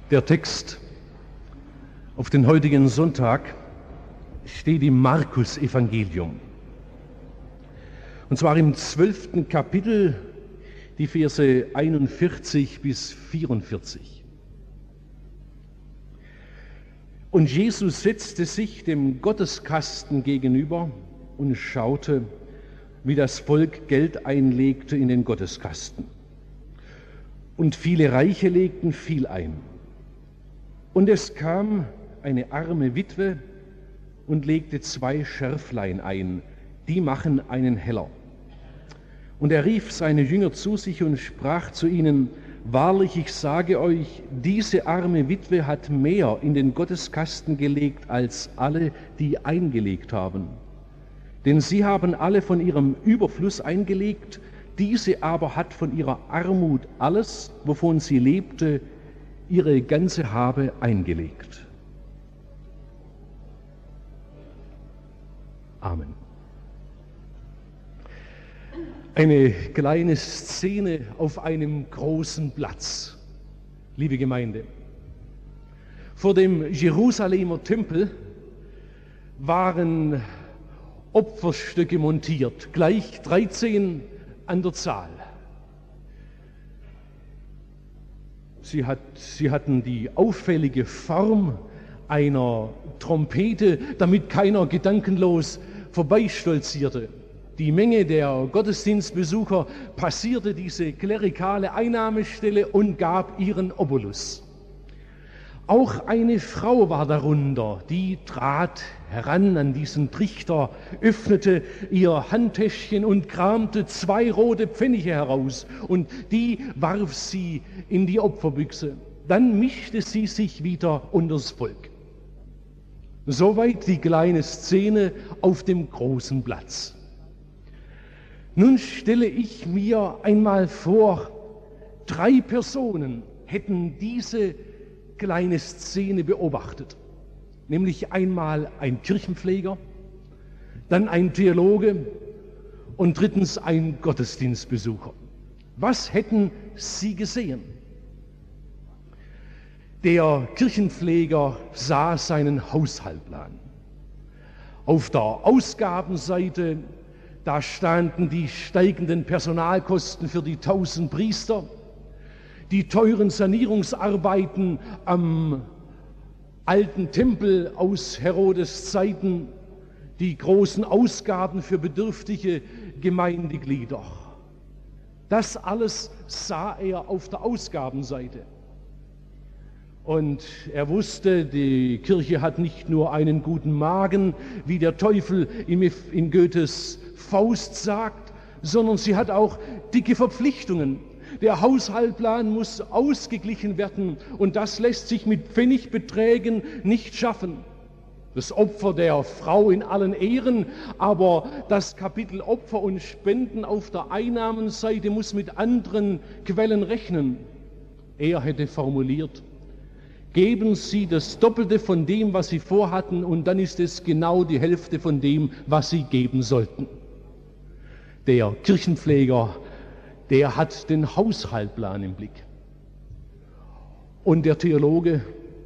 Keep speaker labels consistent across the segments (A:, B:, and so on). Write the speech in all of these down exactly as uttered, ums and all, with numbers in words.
A: Der Text auf den heutigen Sonntag steht im Markus-Evangelium. Und zwar im zwölften Kapitel, die Verse einundvierzig bis vierundvierzig. Und Jesus setzte sich dem Gotteskasten gegenüber und schaute, wie das Volk Geld einlegte in den Gotteskasten. Und viele Reiche legten viel ein. Und es kam eine arme Witwe und legte zwei Schärflein ein, die machen einen Heller. Und er rief seine Jünger zu sich und sprach zu ihnen: Wahrlich, ich sage euch, diese arme Witwe hat mehr in den Gotteskasten gelegt als alle, die eingelegt haben. Denn sie haben alle von ihrem Überfluss eingelegt, diese aber hat von ihrer Armut alles, wovon sie lebte, ihre ganze Habe eingelegt. Amen. Eine kleine Szene auf einem großen Platz, liebe Gemeinde. Vor dem Jerusalemer Tempel waren Opferstöcke montiert, gleich dreizehn an der Zahl. Sie, hat, sie hatten die auffällige Form einer Trompete, damit keiner gedankenlos vorbeistolzierte. Die Menge der Gottesdienstbesucher passierte diese klerikale Einnahmestelle und gab ihren Obolus. Auch eine Frau war darunter, die trat heran an diesen Trichter, öffnete ihr Handtäschchen und kramte zwei rote Pfennige heraus und die warf sie in die Opferbüchse. Dann mischte sie sich wieder unters Volk. Soweit die kleine Szene auf dem großen Platz. Nun stelle ich mir einmal vor, drei Personen hätten diese kleine Szene beobachtet. Nämlich einmal ein Kirchenpfleger, dann ein Theologe und drittens ein Gottesdienstbesucher. Was hätten sie gesehen? Der Kirchenpfleger sah seinen Haushaltplan. Auf der Ausgabenseite, da standen die steigenden Personalkosten für die tausend Priester, die teuren Sanierungsarbeiten am alten Tempel aus Herodes Zeiten, die großen Ausgaben für bedürftige Gemeindeglieder. Das alles sah er auf der Ausgabenseite. Und er wusste, die Kirche hat nicht nur einen guten Magen, wie der Teufel in Goethes Faust sagt, sondern sie hat auch dicke Verpflichtungen. Der Haushaltplan muss ausgeglichen werden und das lässt sich mit Pfennigbeträgen nicht schaffen. Das Opfer der Frau in allen Ehren, aber das Kapitel Opfer und Spenden auf der Einnahmenseite muss mit anderen Quellen rechnen. Er hätte formuliert: Geben Sie das Doppelte von dem, was Sie vorhatten, und dann ist es genau die Hälfte von dem, was Sie geben sollten. Der Kirchenpfleger, der hat den Haushaltplan im Blick. Und der Theologe,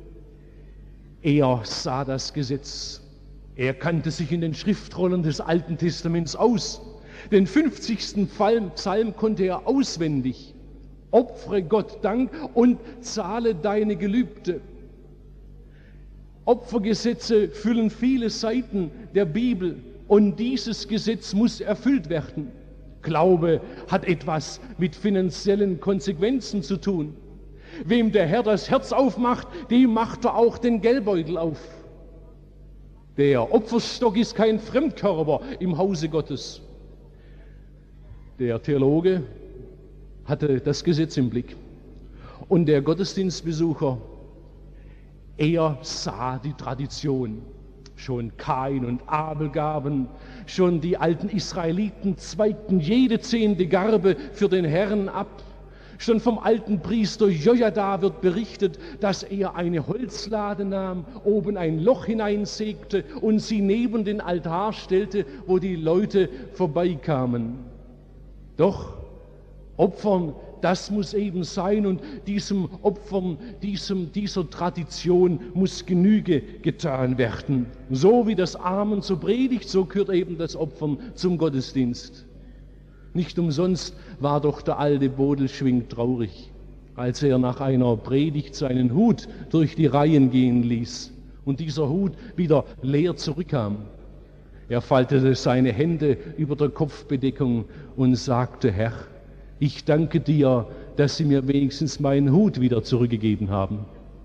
A: er sah das Gesetz. Er kannte sich in den Schriftrollen des Alten Testaments aus. Den fünfzigsten Psalm konnte er auswendig. Opfere Gott Dank und zahle deine Gelübde. Opfergesetze füllen viele Seiten der Bibel und dieses Gesetz muss erfüllt werden. Glaube hat etwas mit finanziellen Konsequenzen zu tun. Wem der Herr das Herz aufmacht, dem macht er auch den Geldbeutel auf. Der Opferstock ist kein Fremdkörper im Hause Gottes. Der Theologe hatte das Gesetz im Blick. Und der Gottesdienstbesucher, er sah die Tradition. Schon Kain und Abel gaben, schon die alten Israeliten zweigten jede zehnte Garbe für den Herrn ab. Schon vom alten Priester Jojada wird berichtet, dass er eine Holzlade nahm, oben ein Loch hineinsägte und sie neben den Altar stellte, wo die Leute vorbeikamen. Doch Opfern das muss eben sein und diesem Opfern, diesem, dieser Tradition muss Genüge getan werden. So wie das Amen zur Predigt, so gehört eben das Opfern zum Gottesdienst. Nicht umsonst war doch der alte Bodelschwingh traurig, als er nach einer Predigt seinen Hut durch die Reihen gehen ließ und dieser Hut wieder leer zurückkam. Er faltete seine Hände über der Kopfbedeckung und sagte: Herr, ich danke dir, dass Sie mir wenigstens meinen Hut wieder zurückgegeben haben.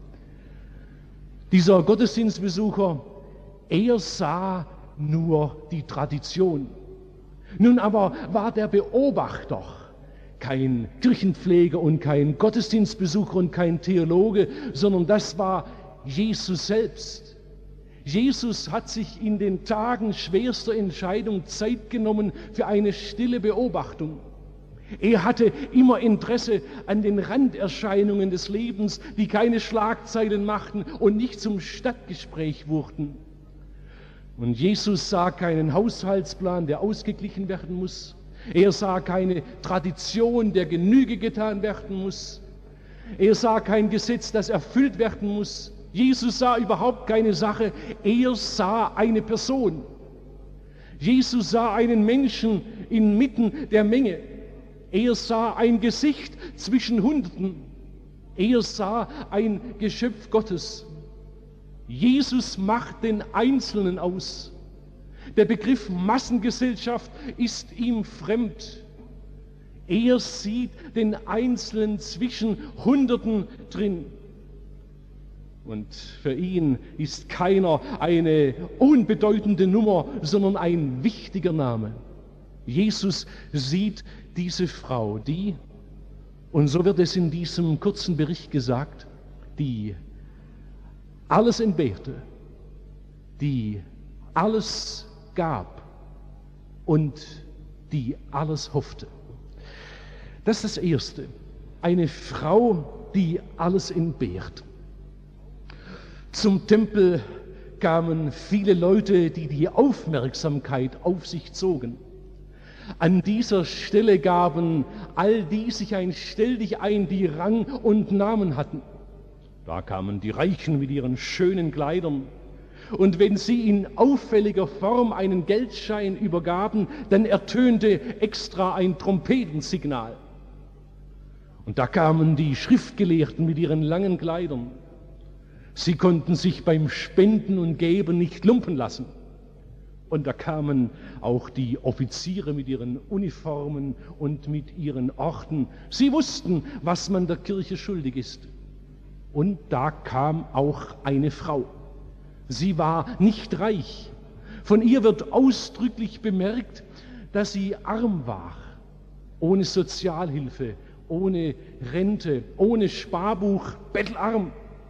A: Dieser Gottesdienstbesucher, er sah nur die Tradition. Nun aber war der Beobachter kein Kirchenpfleger und kein Gottesdienstbesucher und kein Theologe, sondern das war Jesus selbst. Jesus hat sich in den Tagen schwerster Entscheidung Zeit genommen für eine stille Beobachtung. Er hatte immer Interesse an den Randerscheinungen des Lebens, die keine Schlagzeilen machten und nicht zum Stadtgespräch wurden. Und Jesus sah keinen Haushaltsplan, der ausgeglichen werden muss. Er sah keine Tradition, der Genüge getan werden muss. Er sah kein Gesetz, das erfüllt werden muss. Jesus sah überhaupt keine Sache, er sah eine Person. Jesus sah einen Menschen inmitten der Menge. Er sah ein Gesicht zwischen Hunderten. Er sah ein Geschöpf Gottes. Jesus macht den Einzelnen aus. Der Begriff Massengesellschaft ist ihm fremd. Er sieht den Einzelnen zwischen Hunderten drin. Und für ihn ist keiner eine unbedeutende Nummer, sondern ein wichtiger Name. Jesus sieht diese Frau, die, und so wird es in diesem kurzen Bericht gesagt, die alles entbehrte, die alles gab und die alles hoffte. Das ist das Erste, eine Frau, die alles entbehrt. Zum Tempel kamen viele Leute, die die Aufmerksamkeit auf sich zogen. An dieser Stelle gaben all die sich ein Stell dich ein, die Rang und Namen hatten. Da kamen die Reichen mit ihren schönen Kleidern. Und wenn sie in auffälliger Form einen Geldschein übergaben, dann ertönte extra ein Trompetensignal. Und da kamen die Schriftgelehrten mit ihren langen Kleidern. Sie konnten sich beim Spenden und Geben nicht lumpen lassen. Und da kamen auch die Offiziere mit ihren Uniformen und mit ihren Orden. Sie wussten, was man der Kirche schuldig ist. Und da kam auch eine Frau. Sie war nicht reich. Von ihr wird ausdrücklich bemerkt, dass sie arm war, ohne Sozialhilfe, ohne Rente, ohne Sparbuch, bettelarm.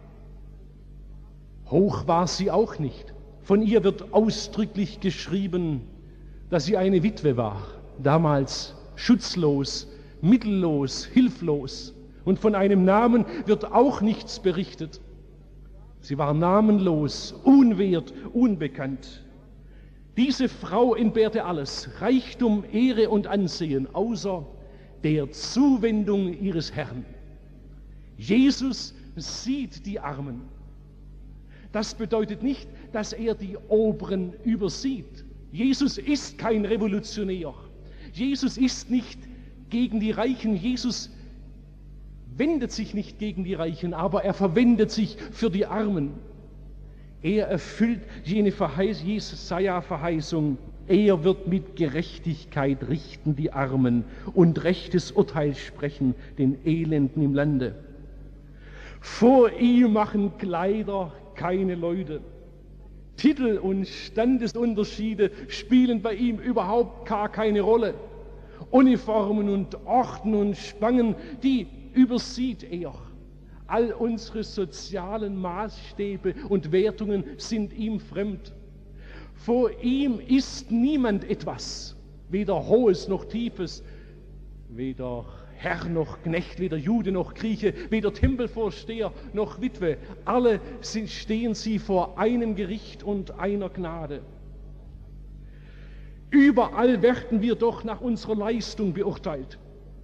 A: Hoch war sie auch nicht. Von ihr wird ausdrücklich geschrieben, dass sie eine Witwe war, damals schutzlos, mittellos, hilflos. Und von einem Namen wird auch nichts berichtet. Sie war namenlos, unwert, unbekannt. Diese Frau entbehrte alles, Reichtum, Ehre und Ansehen, außer der Zuwendung ihres Herrn. Jesus sieht die Armen. Das bedeutet nicht, dass er die Oberen übersieht. Jesus ist kein Revolutionär. Jesus ist nicht gegen die Reichen. Jesus wendet sich nicht gegen die Reichen, aber er verwendet sich für die Armen. Er erfüllt jene Verheiß- Jesaja-Verheißung. Er wird mit Gerechtigkeit richten die Armen und rechtes Urteil sprechen den Elenden im Lande. Vor ihm machen Kleider keine Leute. Titel und Standesunterschiede spielen bei ihm überhaupt gar keine Rolle. Uniformen und Orden und Spangen, die übersieht er. All unsere sozialen Maßstäbe und Wertungen sind ihm fremd. Vor ihm ist niemand etwas, weder Hohes noch Tiefes, weder Herr noch Knecht, weder Jude noch Grieche, weder Tempelvorsteher noch Witwe. Alle stehen sie vor einem Gericht und einer Gnade. Überall werden wir doch nach unserer Leistung beurteilt.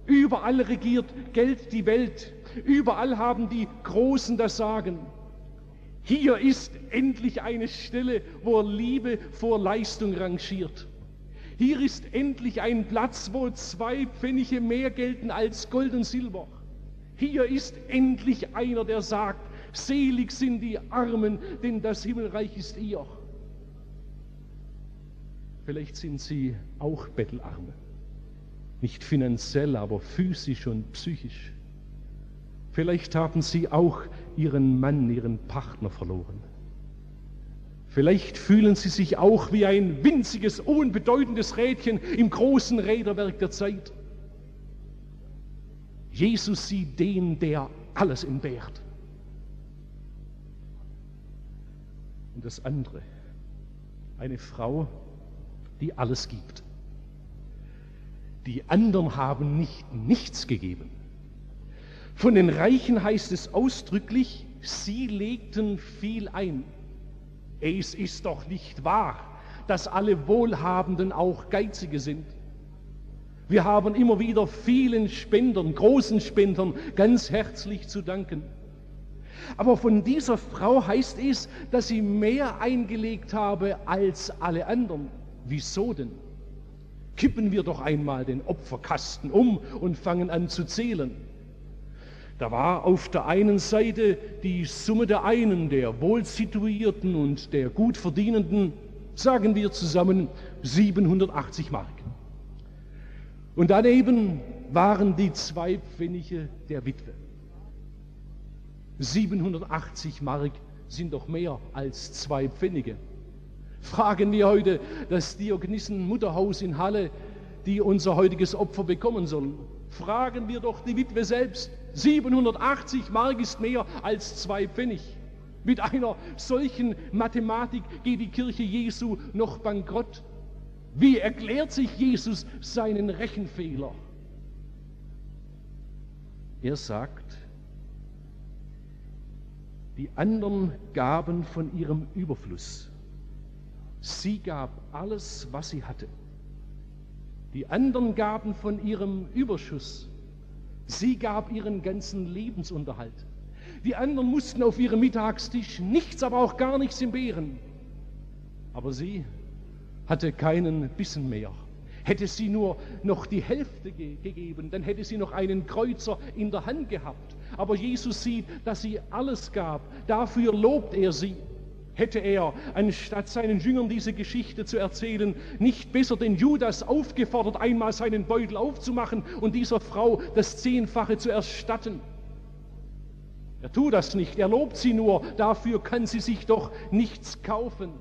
A: Überall regiert Geld die Welt. Überall haben die Großen das Sagen. Hier ist endlich eine Stelle, wo Liebe vor Leistung rangiert. Hier ist endlich ein Platz, wo zwei Pfennige mehr gelten als Gold und Silber. Hier ist endlich einer, der sagt, selig sind die Armen, denn das Himmelreich ist ihr. Vielleicht sind sie auch Bettelarme. Nicht finanziell, aber physisch und psychisch. Vielleicht haben sie auch ihren Mann, ihren Partner verloren. Vielleicht fühlen sie sich auch wie ein winziges, unbedeutendes Rädchen im großen Räderwerk der Zeit. Jesus sieht den, der alles entbehrt. Und das andere, eine Frau, die alles gibt. Die anderen haben nicht nichts gegeben. Von den Reichen heißt es ausdrücklich, sie legten viel ein. Es ist doch nicht wahr, dass alle Wohlhabenden auch Geizige sind. Wir haben immer wieder vielen Spendern, großen Spendern ganz herzlich zu danken. Aber von dieser Frau heißt es, dass sie mehr eingelegt habe als alle anderen. Wieso denn? Kippen wir doch einmal den Opferkasten um und fangen an zu zählen. Da war auf der einen Seite die Summe der einen, der Wohlsituierten und der Gutverdienenden, sagen wir zusammen siebenhundertachtzig Mark. Und daneben waren die zwei Pfennige der Witwe. siebenhundertachtzig Mark sind doch mehr als zwei Pfennige. Fragen wir heute das Dionysen-Mutterhaus in Halle, die unser heutiges Opfer bekommen sollen. Fragen wir doch die Witwe selbst. siebenhundertachtzig Mark ist mehr als zwei Pfennig. Mit einer solchen Mathematik geht die Kirche Jesu noch bankrott. Wie erklärt sich Jesus seinen Rechenfehler? Er sagt, die anderen gaben von ihrem Überfluss. Sie gab alles, was sie hatte. Die anderen gaben von ihrem Überschuss. Sie gab ihren ganzen Lebensunterhalt. Die anderen mussten auf ihrem Mittagstisch nichts, aber auch gar nichts entbehren. Aber sie hatte keinen Bissen mehr. Hätte sie nur noch die Hälfte ge- gegeben, dann hätte sie noch einen Kreuzer in der Hand gehabt. Aber Jesus sieht, dass sie alles gab. Dafür lobt er sie. Hätte er, anstatt seinen Jüngern diese Geschichte zu erzählen, nicht besser den Judas aufgefordert, einmal seinen Beutel aufzumachen und dieser Frau das Zehnfache zu erstatten? Er tut das nicht, er lobt sie nur, dafür kann sie sich doch nichts kaufen.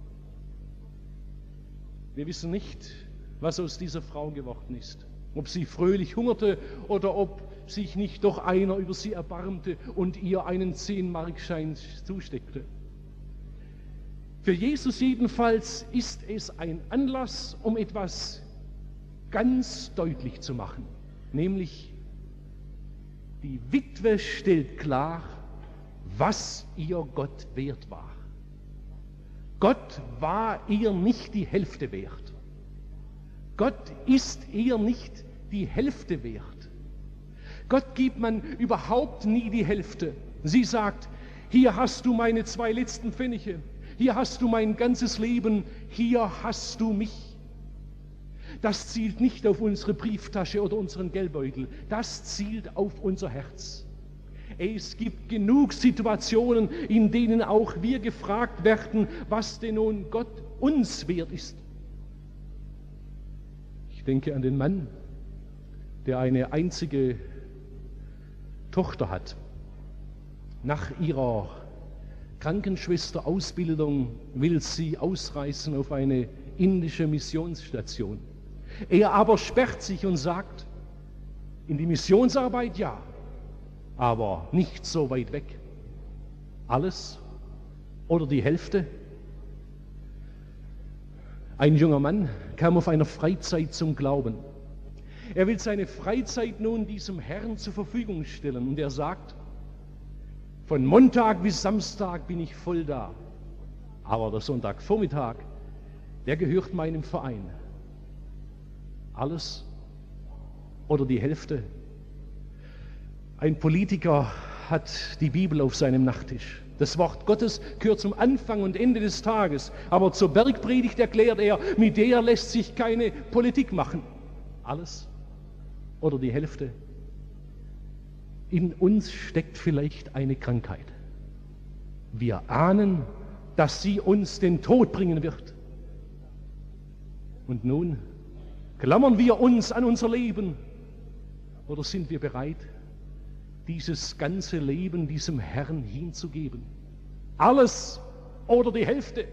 A: Wir wissen nicht, was aus dieser Frau geworden ist. Ob sie fröhlich hungerte oder ob sich nicht doch einer über sie erbarmte und ihr einen Zehn-Markschein zusteckte. Für Jesus jedenfalls ist es ein Anlass, um etwas ganz deutlich zu machen, nämlich die Witwe stellt klar, was ihr Gott wert war. Gott war ihr nicht die Hälfte wert. Gott ist ihr nicht die Hälfte wert. Gott gibt man überhaupt nie die Hälfte. Sie sagt, hier hast du meine zwei letzten Pfennige. Hier hast du mein ganzes Leben, hier hast du mich. Das zielt nicht auf unsere Brieftasche oder unseren Geldbeutel, das zielt auf unser Herz. Es gibt genug Situationen, in denen auch wir gefragt werden, was denn nun Gott uns wert ist. Ich denke an den Mann, der eine einzige Tochter hat. Nach ihrer Krankenschwesterausbildung will sie ausreisen auf eine indische Missionsstation. Er aber sperrt sich und sagt, in die Missionsarbeit ja, aber nicht so weit weg. Alles oder die Hälfte? Ein junger Mann kam auf einer Freizeit zum Glauben. Er will seine Freizeit nun diesem Herrn zur Verfügung stellen und er sagt, von Montag bis Samstag bin ich voll da, aber der Sonntagvormittag, der gehört meinem Verein. Alles oder die Hälfte? Ein Politiker hat die Bibel auf seinem Nachttisch. Das Wort Gottes gehört zum Anfang und Ende des Tages. Aber zur Bergpredigt erklärt er, mit der lässt sich keine Politik machen. Alles oder die Hälfte? In uns steckt vielleicht eine Krankheit. Wir ahnen, dass sie uns den Tod bringen wird. Und nun klammern wir uns an unser Leben oder sind wir bereit, dieses ganze Leben diesem Herrn hinzugeben? Alles oder die Hälfte?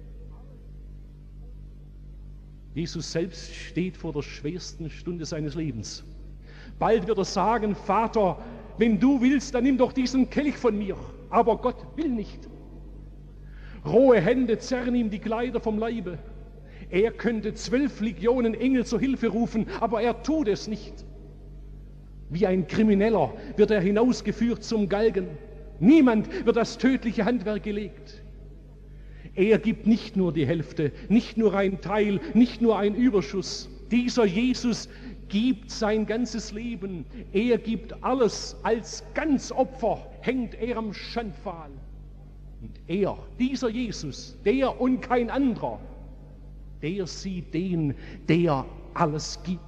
A: Jesus selbst steht vor der schwersten Stunde seines Lebens. Bald wird er sagen, Vater, wenn du willst, dann nimm doch diesen Kelch von mir. Aber Gott will nicht. Rohe Hände zerren ihm die Kleider vom Leibe. Er könnte zwölf Legionen Engel zur Hilfe rufen, aber er tut es nicht. Wie ein Krimineller wird er hinausgeführt zum Galgen. Niemand wird das tödliche Handwerk gelegt. Er gibt nicht nur die Hälfte, nicht nur ein Teil, nicht nur ein Überschuss. Dieser Jesus gibt sein ganzes Leben. Er gibt alles. Als Ganzopfer hängt er am Schandpfahl. Und er, dieser Jesus, der und kein anderer, der sieht den, der alles gibt.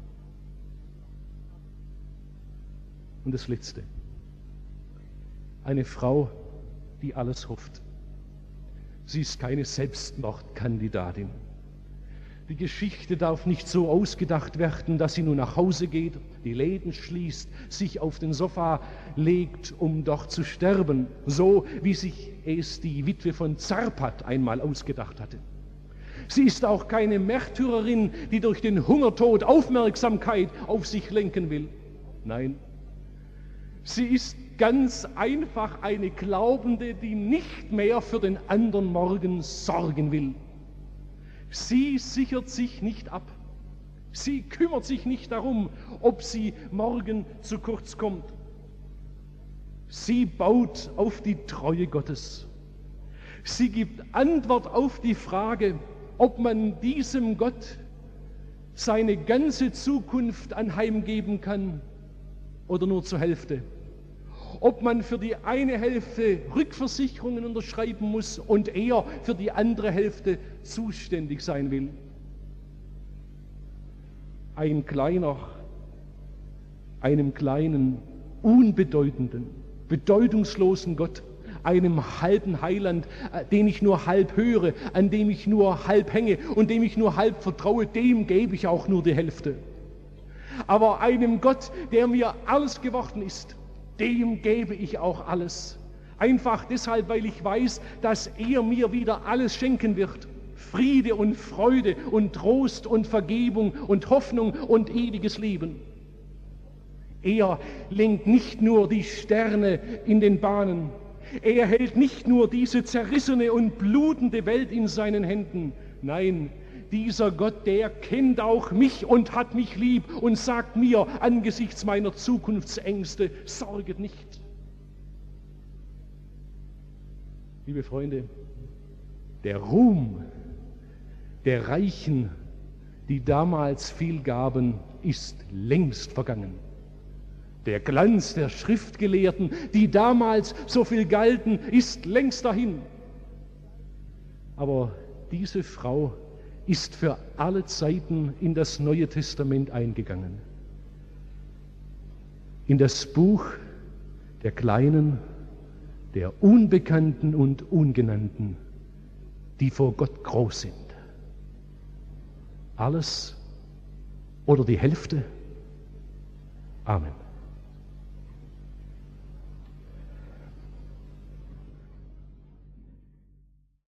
A: Und das Letzte. Eine Frau, die alles hofft. Sie ist keine Selbstmordkandidatin. Die Geschichte darf nicht so ausgedacht werden, dass sie nur nach Hause geht, die Läden schließt, sich auf den Sofa legt, um dort zu sterben, so wie sich es die Witwe von Zarpat einmal ausgedacht hatte. Sie ist auch keine Märtyrerin, die durch den Hungertod Aufmerksamkeit auf sich lenken will. Nein, sie ist ganz einfach eine Glaubende, die nicht mehr für den anderen Morgen sorgen will. Sie sichert sich nicht ab. Sie kümmert sich nicht darum, ob sie morgen zu kurz kommt. Sie baut auf die Treue Gottes. Sie gibt Antwort auf die Frage, ob man diesem Gott seine ganze Zukunft anheimgeben kann oder nur zur Hälfte. Ob man für die eine Hälfte Rückversicherungen unterschreiben muss und er für die andere Hälfte zuständig sein will. Ein kleiner, einem kleinen, unbedeutenden, bedeutungslosen Gott, einem halben Heiland, den ich nur halb höre, an dem ich nur halb hänge und dem ich nur halb vertraue, dem gebe ich auch nur die Hälfte. Aber einem Gott, der mir alles geworden ist, dem gebe ich auch alles. Einfach deshalb, weil ich weiß, dass er mir wieder alles schenken wird. Friede und Freude und Trost und Vergebung und Hoffnung und ewiges Leben. Er lenkt nicht nur die Sterne in den Bahnen. Er hält nicht nur diese zerrissene und blutende Welt in seinen Händen. Nein, dieser Gott, der kennt auch mich und hat mich lieb und sagt mir angesichts meiner Zukunftsängste, sorget nicht. Liebe Freunde, der Ruhm der Reichen, die damals viel gaben, ist längst vergangen. Der Glanz der Schriftgelehrten, die damals so viel galten, ist längst dahin. Aber diese Frau ist für alle Zeiten in das Neue Testament eingegangen. In das Buch der Kleinen, der Unbekannten und Ungenannten, die vor Gott groß sind. Alles oder die Hälfte? Amen.